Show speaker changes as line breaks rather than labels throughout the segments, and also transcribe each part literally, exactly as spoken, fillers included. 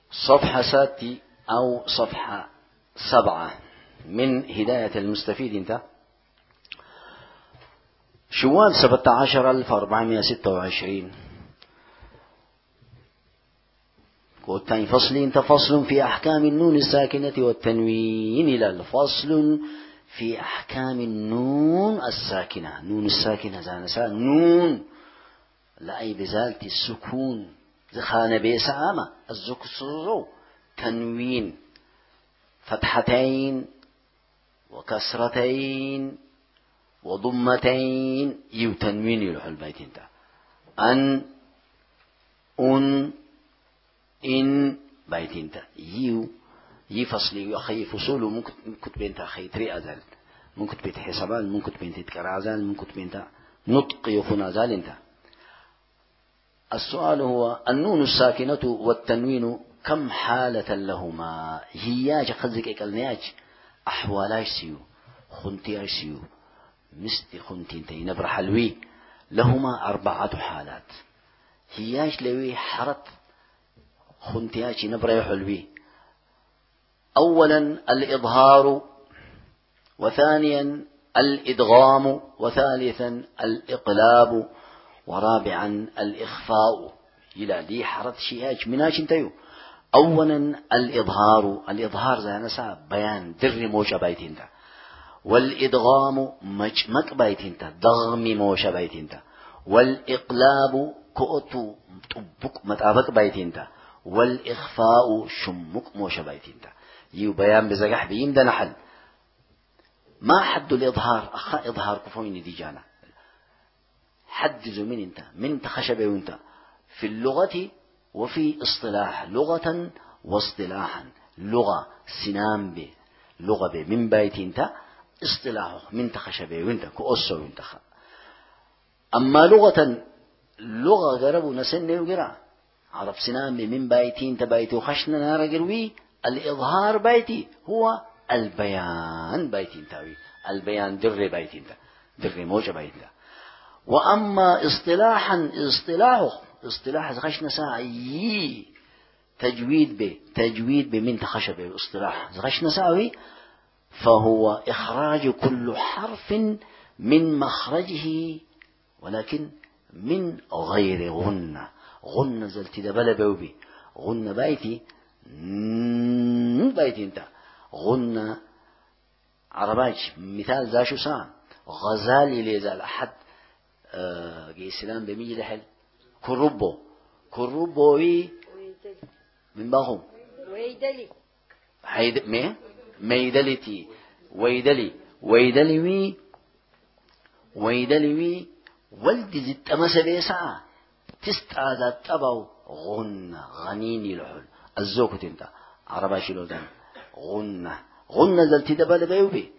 صفحة ستة أو صفحة سبعة من هداية المستفيد. انت شوال سبعة عشر ألف وأربعمائة وستة وعشرين والثاني فصل. انت فصل في أحكام النون الساكنة والتنوين. إلى الفصل في أحكام النون الساكنة. نون الساكنة زانسا نون لا أي بزالة السكون زخانة بيسامة الزكسرو تنوين فتحتين وكسرتين وضمتين يو تنوين يروح البيت. انت أن أن إن بيت انت يو يفصل يخي فصول ممكن ممكن بنت أخي تري أزال ممكن بنت حسابان ممكن بنت تكرر أزال ممكن بنت نطق يخون أزال. انت السؤال هو النون الساكنة والتنوين كم حالة لهما؟ هياج خزك إكالنياج أحوالاش سيو خنتياش سيو مستي خنتين تي نبر حلوي لهما أربعة حالات. هياج لوي حرت خنتياش نبر حلوي. أولا الإظهار، وثانيا الإدغام، وثالثا الإقلاب، ورابعا الإخفاء. إلى دي حرت شيئاج مناش انتيو. أولا الإظهار. الإظهار زي نسا بيان در موشة بيت انت. والإدغام مجمك بيت انت ضغمي موشة بيت انت. والإقلاب كؤتو طبك متابك بيت انت. والإخفاء شمك موشة بيت انت. يو بيان بزقح بيم ده نحل. ما حد الإظهار؟ أخا إظهار كفوين دي جانا حدثوا من انت من تخشبه وانت في اللغة وفي اصطلاح. لغة واصطلاحا. لغة سنام به لغة به من بيت انت اصطلاحه من تخشبه وانت كأسه وانت. أما لغة لغة قربوا نسنه وقرا عرب سنام به من بيت انت بيت وخشنا نار قروي. الإظهار بيتي هو البيان بيت انتوي. البيان در بيت انت در موجة بيت انت. وأما اصطلاحا اصطلاحه اصطلاح زغشنا ساعي تجويد به تجويد بمن تخشبه اصطلاح زغشنا ساوي فهو إخراج كل حرف من مخرجه ولكن من غير غنة. غنة زلت دبل بوبي غنة بيتي بيتي انت غنة عرباج مثال ذا شو سام غزالي ليزال أحد آه السلام بميجي لحل كربو كربوي من باهم ويدلي حيد مي ميدلتي ويدلي ويدلي ويدلي ولد زت أمس بيسا تستعاد تبو غنة غنيني لحل الزوكت انت عرباشي لودان غنة غنة زلت دبل بيوبي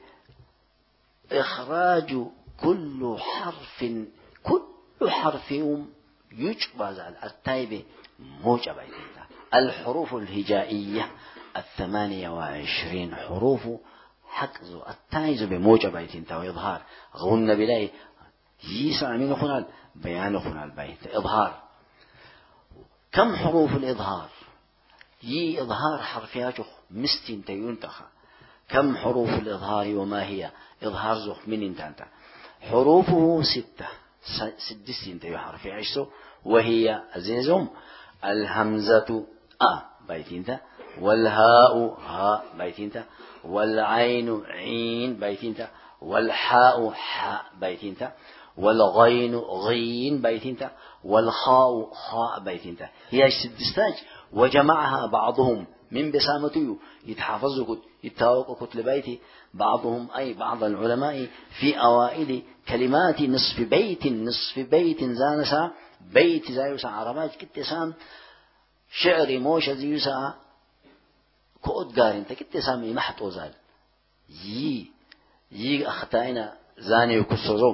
إخراج كل حرف كل حرف يجبز على التايبة موجبة. الحروف الهجائية الثمانية وعشرين حروف حكز التايز بموجبة انت وإظهار. غن بلاي يسع من خلال بيان خلال بيت إظهار. كم حروف الإظهار؟ يي إظهار حرفياته مستين تينتخ. كم حروف الإظهار وما هي؟ إظهار زخ من انت انت حروفه ستة سدسين تيو حرفي عشتو وهي عزيزهم الهمزة أ بيت انت والهاء ها بيت انت والعين عين بيت انت والحاء حاء بيت انت والغين غين بيت انت والخاء خاء بيت انت. هي سدستاج وجمعها بعضهم من بسامته يتحافظوا يتاوقوا كتل بيتي بعضهم أي بعض العلماء في أوائل كلمات نصف بيت نصف بيت زانسا بيت زايوسا عربات كتسام شعري موش زيوسا كؤد قارن تكتسام محط وزال يي يي أخطائنا زاني وكسرهم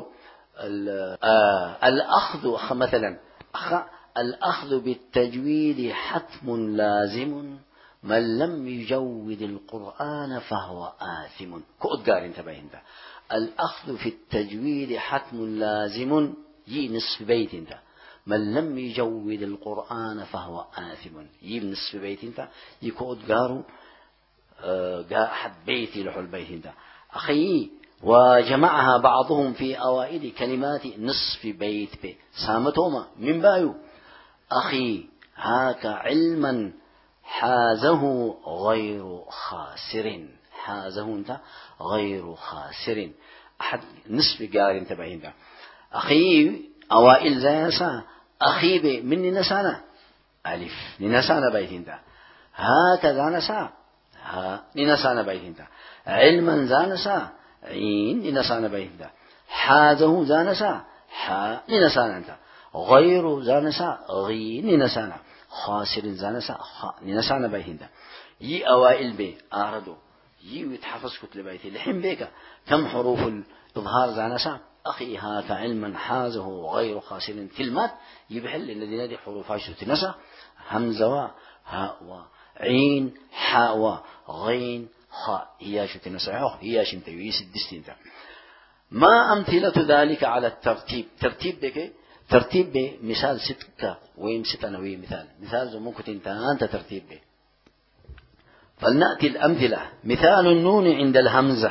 الأخذ مثلا الأخذ بالتجويد حتم لازم من لم يجود القرآن فهو آثم. كؤد قارن تبين ده الأخذ في التجويد حتم لازم يي نصف بيت ده من لم يجود القرآن فهو آثم. يجيب نصف بيت انت يكود قارو قا حد بيتي لحو البيت انت أخي. وجمعها بعضهم في أوائل كلمات نصف بيت بي سامتهما من بايو أخي هاك علما حازه غير خاسر. حازه انت غير خاسر أحد نصف قاري انت باين ده أخي أوائل زينسا أخي بي مني نسانا ألف نسانا بيتين ده هكذا نسا ها نسانا بيتين ده علما زانسا عين نسانا بيتين ده حازه زانسا حا نسانا انت غير زانسا غي نسانا خاسر زانسا خا نسانا بيتين ده يي أوائل بي أردو يي يتحفظ كتل بيتي لحين بيك كم حروف الإظهار زانسا أخي هاك علما حازه غير خاسر كلمات يبحل الذين دي حروف عشرة تنسى همزة هاء عين حاء غين خاء هياش تنسى هياش تيويس الدستين. ما أمثلة ذلك على الترتيب؟ ترتيب بك ترتيب بمثال ستة وين ستة نوي مثال مثال زي ممكن انت أنت ترتيب به. فلنأتي الأمثلة. مثال النون عند الهمزة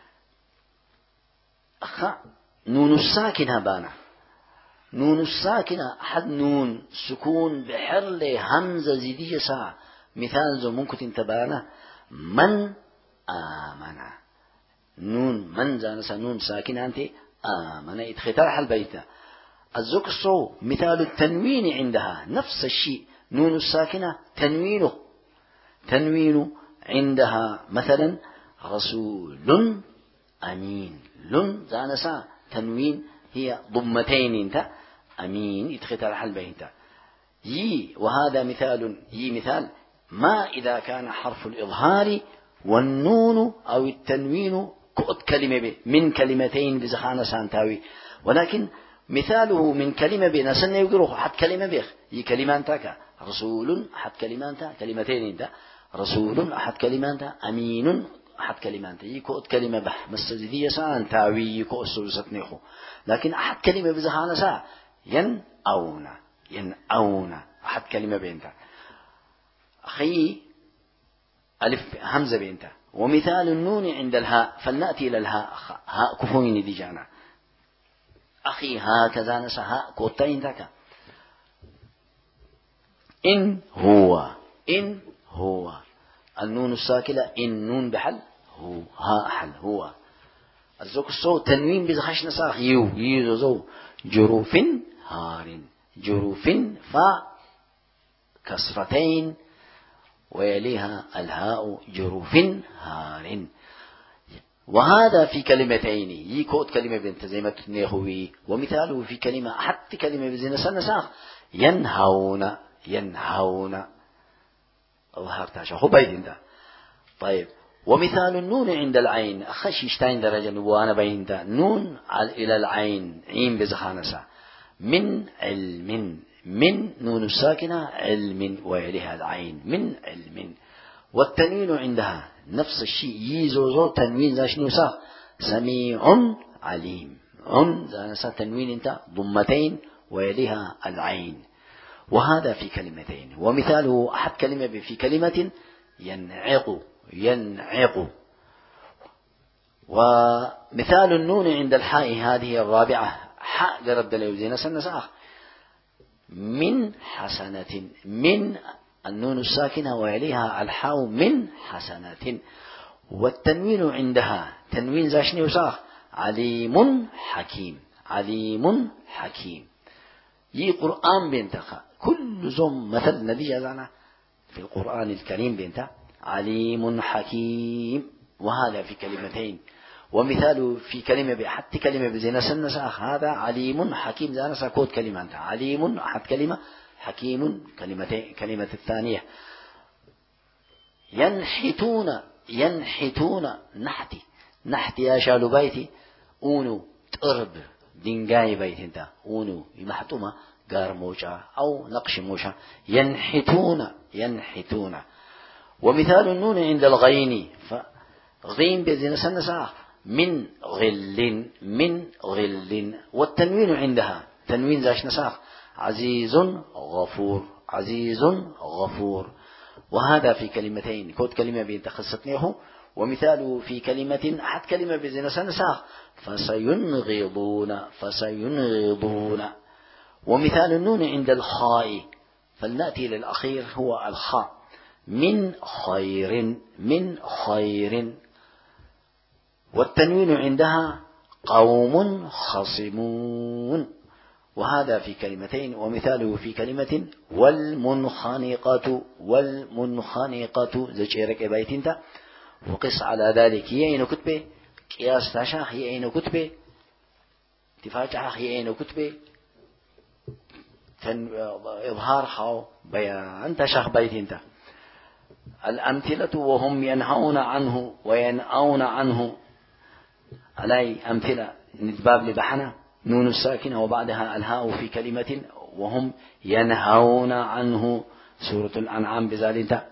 أخا نون الساكنة بانا نون الساكنة حد نون سكون بحر همزة زيدية ساعة مثال زو ممكن تنتبانا من آمن نون من زانسا نون ساكنة أنت آمن اتختار البيت. الزوك الصو مثال التنوين عندها نفس الشيء نون الساكنة تنوينه تنوين عندها مثلا رسول أمين لن زانسا تنوين هي ضمتين انت أمين يتختار حل بينتا يي. وهذا مثال يي مثال ما إذا كان حرف الإظهار والنون أو التنوين كؤت كلمة بي من كلمتين بزخانة سانتاوي ولكن مثاله من كلمة بي نسنة يقولوا حد كلمة بيخ يي كلمان تاكا رسول حد كلمان تا كلمتين انت رسول أحد كلمان تا أمين أحد كلمات يكوت كلمة بح مستزيدية سان تاوي يكوت سوسة نيخو لكن أحد كلمة بزهانة سا ين أونا ين أونا أحد كلمة بينتا أخي ألف همزة بينتا. ومثال النون عند الهاء فلنأتي إلى الهاء هاء كفوين دي جانا أخي هكذا نسا هاء كوتين تاكا إن هو إن هو النون الساكنة إن نون بحل هو ها حل هو الزوك الصوت تنوين بزخش نساخ يو يزو جروف هار جروف فا كسرتين ويليها الهاء جروف هار. وهذا في كلمتين يكوت كلمة بنت زي ما تنيخوي. ومثاله في كلمة حتى كلمة بزينة سنساخ ينهون ينهون ظهر تاشا هو بيدين ده. طيب ومثال النون عند العين خشيشتين درجة نبوانا بين ده نون إلى العين عين بزخانسة من علم من نون الساكنة علم ويليها العين من علم. والتنوين عندها نفس الشيء يزوزو تنوين زاش نوسا سميع عليم عن زانسا تنوين انت ضمتين ويليها العين. وهذا في كلمتين. ومثاله أحد كلمة في كلمة ينعق ينعق. ومثال النون عند الحاء هذه الرابعة حاء جرد ليوزين سنساخ من حسنة من النون الساكنة ويليها الحاء من حسنة. والتنوين عندها تنوين زاشني وساخ عليم حكيم عليم حكيم. يي قرآن بنتخا كل زم مثل نبي جزانا في القرآن الكريم بنت عليم حكيم. وهذا في كلمتين. ومثال في كلمة حتى كلمة بزينة سنساخ هذا عليم حكيم زانا ساكوت كلمة عليم أحد كلمة حكيم كلمتين كلمة الثانية. ينحتون ينحتون نحتي نحتي يا شالو بيتي أونو تقرب دينجاي بيت انت أونو يمحتوما قار موشا أو نقش موشا ينحتون ينحتون. ومثال النون عند الغين فغين بزين سنساخ من غل من غل. والتنوين عندها تنوين زاش نساخ عزيز غفور، عزيز غفور. وهذا في كلمتين، كود كلمة بنت خصتنيه، ومثاله في كلمة أحد كلمة بزنا سنساخ فسينغضون، فسينغضون. ومثال النون عند الخاء، فلنأتي للأخير هو الخاء، من خير، من خير. والتنوين عندها قوم خصمون، وهذا في كلمتين. ومثاله في كلمة والمنخنقة، والمنخنقة زجيرك بيتنت. وقس على ذلك هي أين كتبه، قياس تشاخ هي أين كتبه، تفاجح هي أين كتبه، إظهار خاو بيان تشاخ بيتنت. الأمثلة وهم ينهون عنه وينأون عنه، علي أمثلة نتباب لبحنا نون الساكنة وبعدها الهاء في كلمة وهم ينهون عنه، سورة الأنعام بذلك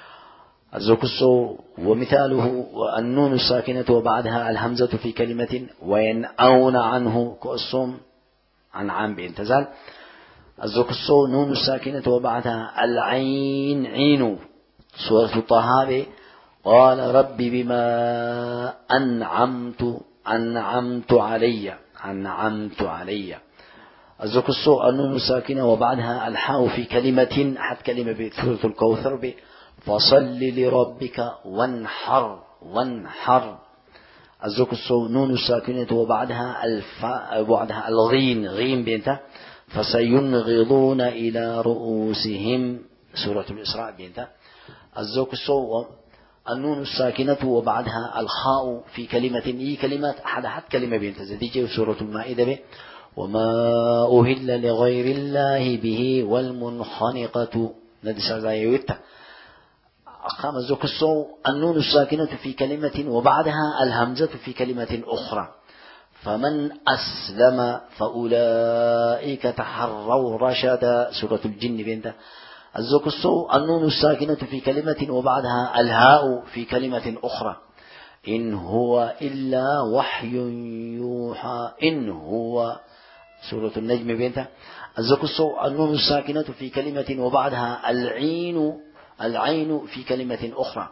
الزكسو. ومثاله والنون الساكنة وبعدها الهمزة في كلمة وينأون عنه كأسهم أنعام بانتزال. الزكسو نون الساكنة وبعدها العين عين، سورة طه قال رب بما أنعمت، أنعمت علي، أنعمت علي. الزكسو النون الساكنة وبعدها الحاء في كلمة أحد كلمة بسورة الكوثر فصل لربك وانحر، وانحر. الزكسو نون الساكنة وبعدها الفاء وبعدها الغين، غين بنته فسينغضون إلى رؤوسهم، سورة الإسراء بنته. الزكسو النون الساكنة وبعدها الخاء في كلمة، إي كلمات أحد أحد كلمة بنت زديجة سورة المائدة به وما أهل لغير الله به والمنخنقة ندسا زايوتا. أقام الزكسو النون الساكنة في كلمة وبعدها الهمزة في كلمة أخرى فمن أسلم فأولئك تحروا رشدا، سورة الجن بنت. الزكسو النون الساكنة في كلمة وبعدها الهاء في كلمة أخرى إن هو إلا وحي يوحى، إن هو، سورة النجم بنت. الزكسو النون الساكنة في كلمة وبعدها العين، العين في كلمة أخرى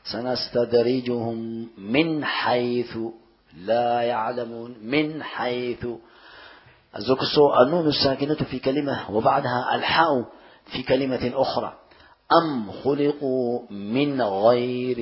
سنستدرجهم من حيث لا يعلمون، من حيث. الزكسو النون الساكنة في كلمة وبعدها الحاء في كلمة أخرى أم خلقوا من غير.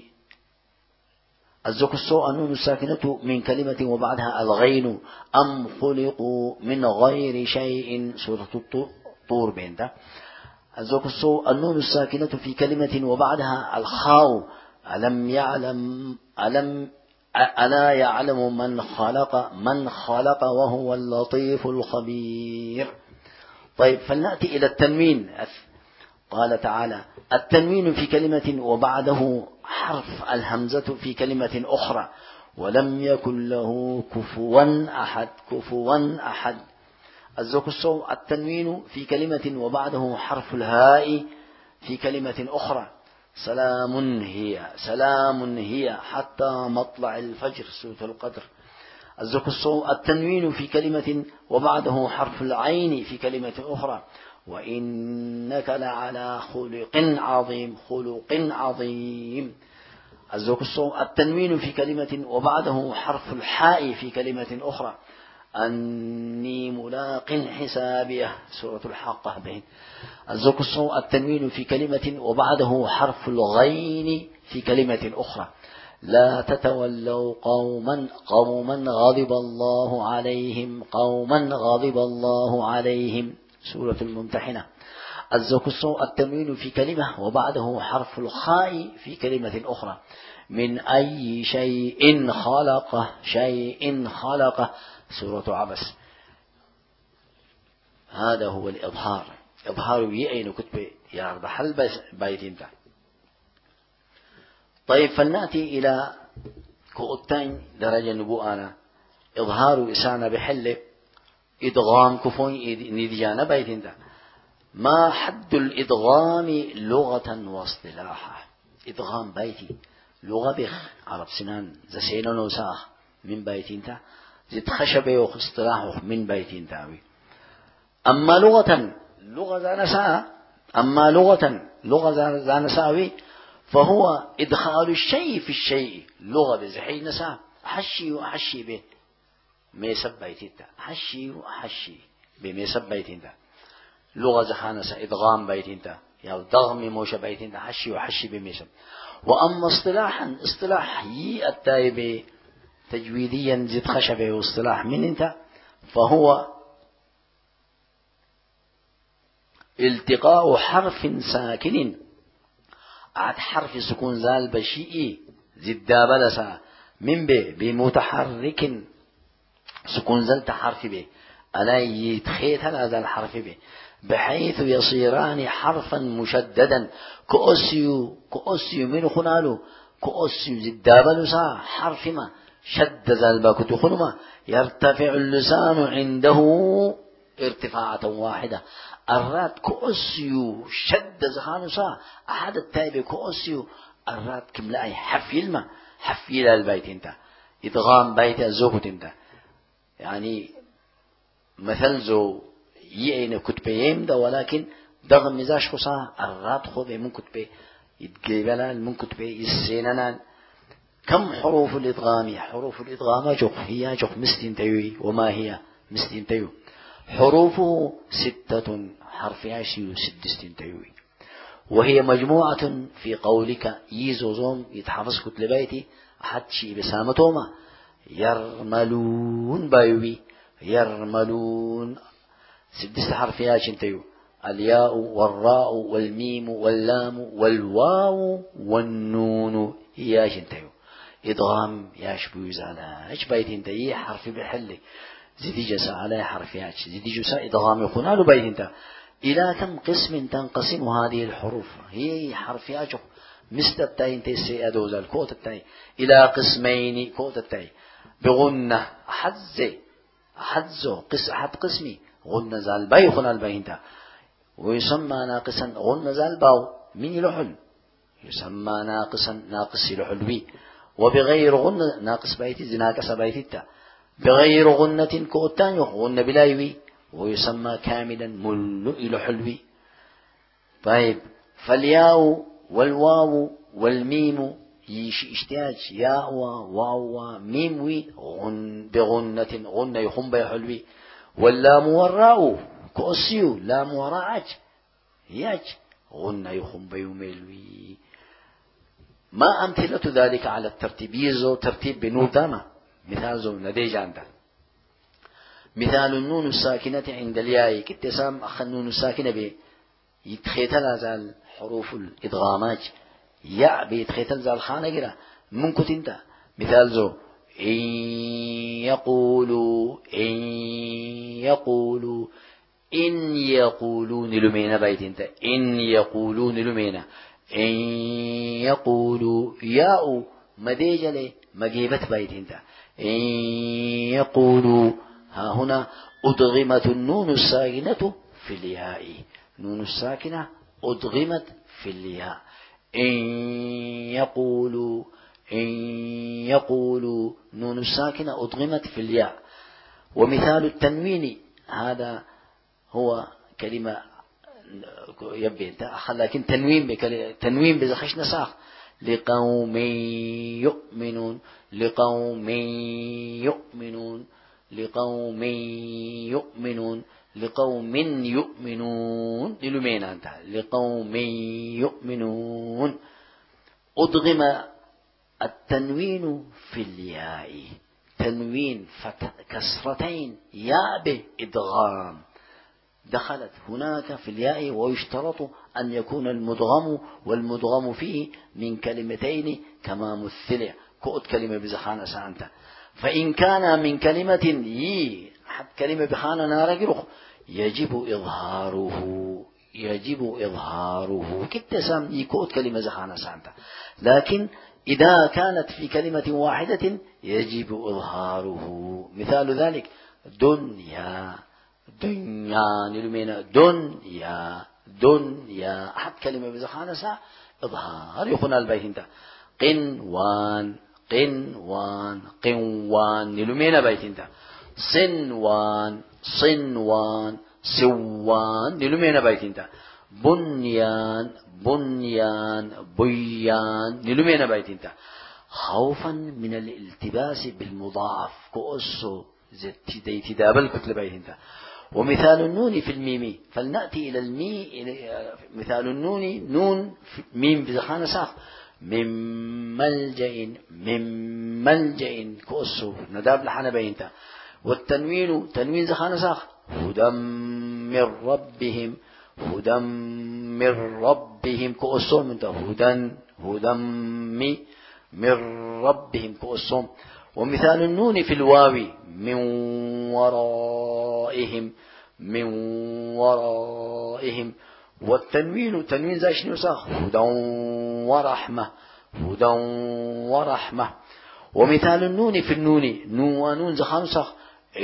الزكسو النون الساكنة من كلمة وبعدها الغين أم خلقوا من غير شيء، سورة الطور بنت. الزكسو النون الساكنة في كلمة وبعدها الخاء ألم يعلم، ألم ألا يعلم من خلق، من خلق وهو اللطيف الخبير. طيب فلنأتي إلى التنوين. قال تعالى التنوين في كلمة وبعده حرف الهمزة في كلمة أخرى ولم يكن له كفوا أحد، كفوا أحد. الزكسو التنوين في كلمة وبعده حرف الهاء في كلمة أخرى سلام هي، سلام هي حتى مطلع الفجر، سورة القدر. الزكسو التنوين في كلمة وبعده حرف العين في كلمة أخرى وإنك لعلى خلق عظيم، خلق عظيم. الزكسو التنوين في كلمة وبعده حرف الحاء في كلمة أخرى أني ملاق حسابيه، سورة الحاقة بين. الزكسو التنوين في كلمة وبعده حرف الغين في كلمة أخرى لا تتولوا قوما، قوما غضب الله عليهم، قوما غضب الله عليهم، سورة الممتحنة. الزكسو التنوين في كلمة وبعده حرف الخاء في كلمة أخرى من أي شيء خلقه، شيء خلقه، سورة عبس. هذا هو الإظهار، إظهار يأين كتب يا رب حل بيت انت. طيب فلنأتي إلى كؤتين درجة نبوءنا إظهار إسانا بحل إدغام كفون نديانا بيت انت. ما حد الإدغام لغة واصطلاحا؟ إدغام بيتي لغة بخ عرب سنان زسينا نوساخ من بيت انت زد خشبه واصطلاحه من بيت انتاوي. أما لغة لغة زانسا أما لغة لغة زانساوي فهو إدخال الشيء في الشيء لغة بزحي نسا حشي وحشي به ميسب بيتيتا حشي وحشي بميسب بيتيتا لغة زخانسا إدغام بيتيتا يا ضغم موش بيتيتا حشي وحشي بميسب. وأما اصطلاحا اصطلاح يي التايب تجويديا زد خشبه واصطلاح من انت فهو التقاء حرف ساكن عاد حرف سكون زال بشيء زد دابلسا من به بمتحرك سكون زلت حرف به ألا يتخيت هذا الحرف به بحيث يصيران حرفا مشددا كأسيو كأسيو من خنالو كأسيو زد دابلسا حرف ما شد زالبا كتخنما يرتفع اللسان عنده ارتفاعة واحدة الرات كأسيو شد زخانسا أحد التايب كأسيو الرات كملاي حفيلما حفيل البيت انت إدغام بيت الزوكت انت يعني مثل زو يعين كتبين ده ولكن دغم مزاج خصا الرات خذ من كتبه يتقبلان من كتبه يسينان. كم حروف الإدغام؟ حروف الإدغام جق هي جق مستين تيوي وما هي مستين تيو حروفه ستة حرف عشي سدستين تيوي وهي مجموعة في قولك يزوزوم يتحفظ كتلبيتي أحد شيء بسامتهما يرملون بايوي يرملون سدست حرف عشي تيو الياء والراء والميم واللام والواو والنون هي عشي تيو إدغام يشبوز على إيش بيتين تي حرف بحلي زيدي جسا على حرف ياش زيدي جسا إدغام يكون على بيتين تا إلى كم قسم تنقسم هذه الحروف هي حرف ياش مثل التاين تي أدوز الكوت التاي إلى قسمين كوت التاي بغنة حز حزو قس أحد قسمي غنة زال باي خنا البيتين تا ويسمى ناقصا غنة زال باو من يلحل يسمى ناقصا ناقص يلحل بي وبغير غنة ناقص بيتي زناقص بيتي بغير غنة كوتان غنة بلايوي ويسمى كاملا مل إلى حلوي. طيب فالياء والواو والميم يش اشتياج ياء واو ميم وي غن بغنة غنة يخم بحلوي. واللام والراء كأسيو لام وراء ياج غنة يخم بيوميلوي. ما أمثلة ذلك على الترتيب يزو ترتيب بنور داما مثال زو نديج عنده مثال النون الساكنة عند الياء كتسام أخ النون الساكنة بي يتخيتل زال حروف الإدغامات ياء بيتخيتل زال خانة جرا من كتنتا مثال زو إن يقولوا إن يقولوا إن يقولون لمينا بيتنتا إن يقولون لمينا إن يقولوا ياء مديجلي مجيبت بيتنتا إن يقولوا ها هنا أدغمت النون الساكنة في الياء نون الساكنة أدغمت في الياء إن يقولوا إن يقولوا نون الساكنة أدغمت في الياء. ومثال التنوين هذا هو كلمة يبي انت لكن تنوين تنوين بزخش نساخ لقوم يؤمنون لقوم يؤمنون لقوم يؤمنون لقوم يؤمنون للمين أنت لقوم يؤمنون أدغم التنوين في الياء تنوين فتح كسرتين ياء بإدغام دخلت هناك في الياء ويشترط أن يكون المدغم والمدغم فيه من كلمتين كما مثل كؤت كلمة بزخانة سانتا. فإن كان من كلمة يي حد كلمة بخانة نارجرخ يجب إظهاره يجب إظهاره كتسام يكؤت كلمة زخانة سانتا. لكن إذا كانت في كلمة واحدة يجب إظهاره. مثال ذلك دنيا دنيا نلمينا دنيا دنيا أحد كلمة بزخانة سا إظهار يخون البيت انت قنوان قنوان قنوان نلمينا بيت انت صنوان صنوان سوان نلومينا بايتينتا بنيان بنيان بيان نلومينا بايتينتا خوفا من الالتباس بالمضاعف كأسو زي تدابل كتل بايتينتا. ومثال النون في الميم فلنأتي إلى المي مثال النون نون ميم بزخانة ساق من ملجأ من ملجأ كأسو نداب لحنا باينتا. والتنوين تنوين زخانة ساق هدى من ربهم هدى من ربهم كأسو من هدى هدى من ربهم كأسو. ومثال النون في الواو من ورائهم من ورائهم. والتنوين تنوين زايش نساخ هدى ورحمة هدى ورحمة. ومثال النون في النون نون ونون زخان سخ إن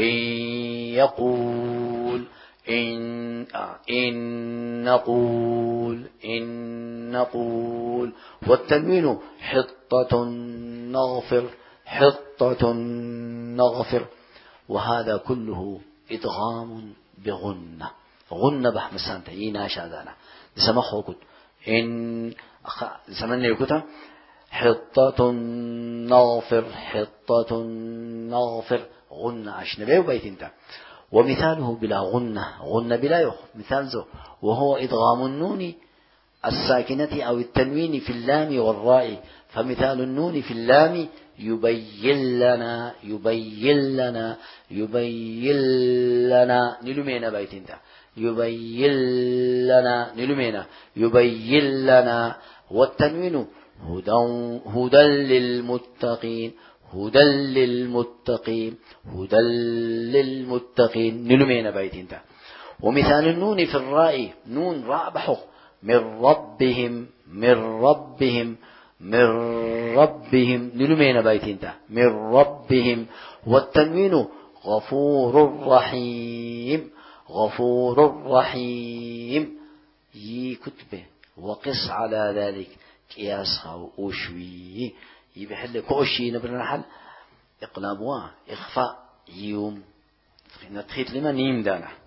يقول إن إن نقول إن نقول. والتنوين حطة نغفر حطة نغفر. وهذا كله إدغام بغنة غنة بحمسان تينا شادانا سمحوا كت إن زمن يكتا حطة نغفر حطة نغفر غنة عشنا بيت انت. ومثاله بلا غنة غنة بلا يخ مثال ذو وهو إدغام النون الساكنة أو التنوين في اللام والراء. فمثال النون في اللام يبين لنا يبين لنا يبين لنا نلمينا بيت انت يبين لنا نلمينا يبين لنا. والتنوين هدى هدى للمتقين هدى للمتقين هدى للمتقين نلمينا بيت انت. ومثال النون في الراء نون راء بحق من ربهم من ربهم من ربهم نلمينا بيتين من ربهم. والتنوين غفور رحيم غفور رحيم يي كتبه. وقص على ذلك قياسها وأشوي يبحل كوشي نبرنا حل إقلاب وا إخفاء يوم نتخيط لما نيم دانا